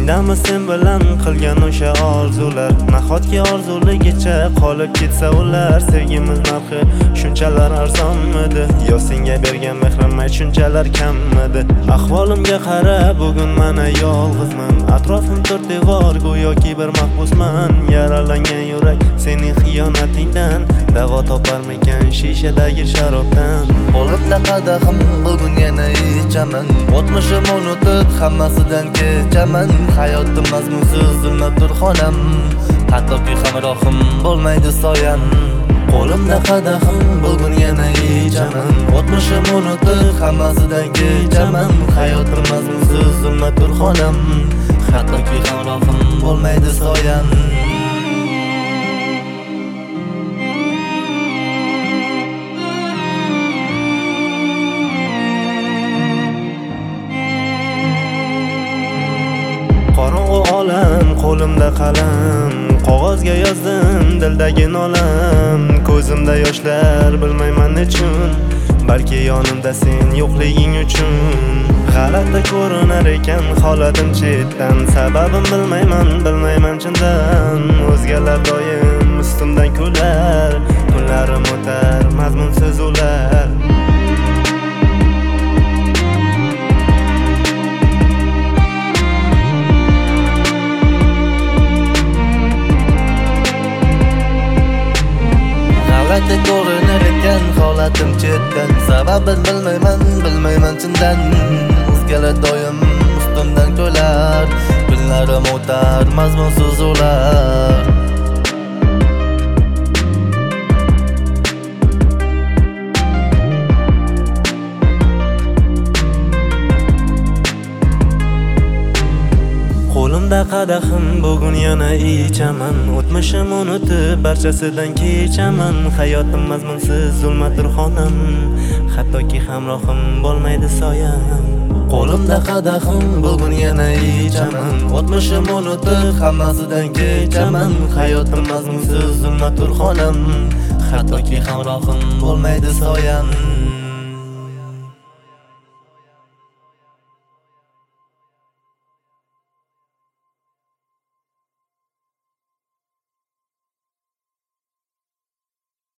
Esingdami sen bilan qilgan o'sha orzular? Nahotki orzuligicha qolib ketsa ular? Sevgimiz narxi shunchalar arzonmidi? Yo senga bergan mehrim shunchalar kammidi? Ahvolimga qara, bugun mana yolg'izman. Atrofim to'rt devor, go'yoki bir mahbusman. Yaralangan yurak sening xiyonatingdan davo toparmikan shishadagi sharobdan? Qo'limda qadahim, bugun yana ichaman. O'tmishim unutib hammasidan kechaman. Hayotim mazmunsiz zulmatdir xonam, hattoki hamrohim bo'lmaydi soyam. Qo'limda qadahim, bugun yana ichaman. O'tmishim unutib hammasidan kechaman. Hayotim mazmunsiz zulmatdir xonam, hattoki hamrohim bo'lmaydi soyam. Qorong'u olam, qo'limda qalam, qog'ozga yozdim dildagi nolam. Ko'zimda yoshlar, bilmayman nechun, balki yonimda sen yo'qliging uchun. G'alati ko'rinar ekan holatim chetdan, sababim bilmayman chindan. O'zgalar doim ustimdan kular, kunlarim o'tar mazmunsiz ular. G'alati ko'rinar ekan holatim chetdan, sababin bilmayman chindan. O'zgalar doim ustimdan kular, kunlarim o'tar mazmunsiz ular. Qo'limda qadahim, bugun yana ichaman. O'tmishim unutib barchasidan kechaman. Hayotim mazmunsiz zulmatdir xonam, hattoki hamrohim bo'lmaydi soyam. Qo'limda qadahim, bugun yana ichaman. O'tmishim unutib hammasidan kechaman. Hayotim mazmunsiz zulmatdir xonam, hattoki hamrohim bo'lmaydi soyam.